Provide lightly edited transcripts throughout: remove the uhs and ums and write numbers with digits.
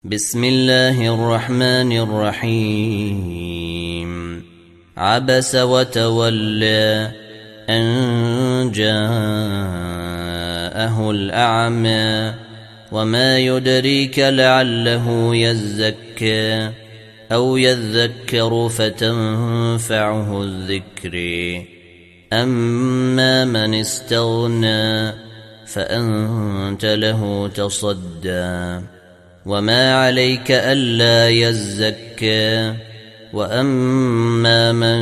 بسم الله الرحمن الرحيم عبس وتولى أن جاءه الأعمى وما يدريك لعله يزكى أو يذكر فتنفعه الذكر أما من استغنى فأنت له تصدى وما عليك ألا يزكى وأما من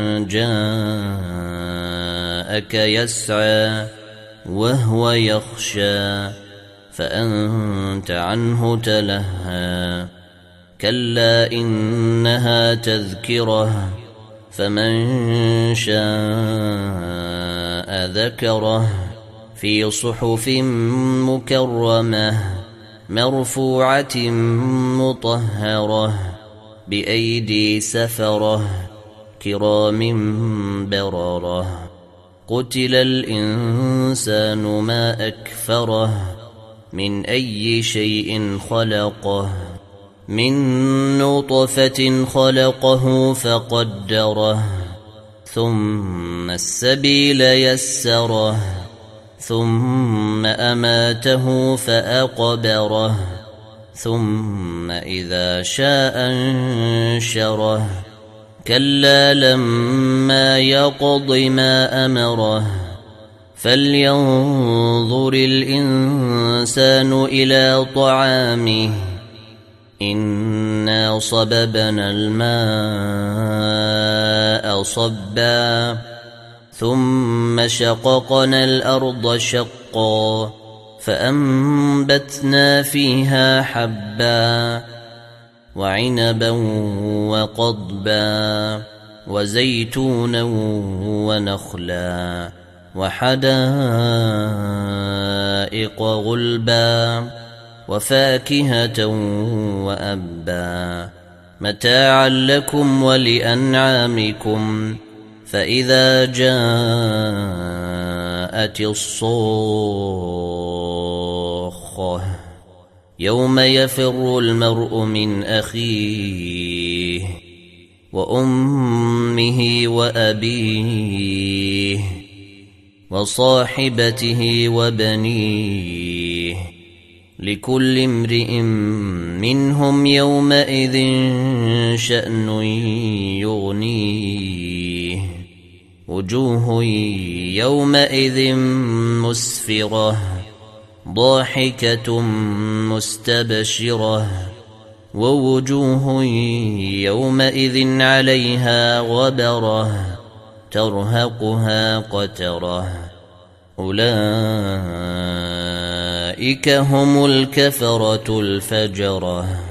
جاءك يسعى وهو يخشى فأنت عنه تلهى كلا إنها تذكرة فمن شاء ذكره في صحف مكرمة مرفوعة مطهرة بأيدي سفرة كرام بررة قتل الإنسان ما أكفره من أي شيء خلقه من نطفة خلقه فقدره ثم السبيل يسره ثم أماته فأقبره ثم إذا شاء انشره كلا لما يقض ما أمره فلينظر الإنسان إلى طعامه إنا صببنا الماء صبا ثم شققنا الأرض شقا فأنبتنا فيها حبا وعنبا وقضبا وزيتونا ونخلا وحدائق غلبا وفاكهة وأبا متاعا لكم ولأنعامكم فإذا جاءت الصاخة يوم يفر المرء من أخيه وأمه وأبيه وصاحبته وبنيه لكل امرئ منهم يومئذ شأن يغنيه وجوه يومئذ مسفرة ضاحكة مستبشرة ووجوه يومئذ عليها غبرة ترهقها قترة أولئك هم الكفرة الفجرة.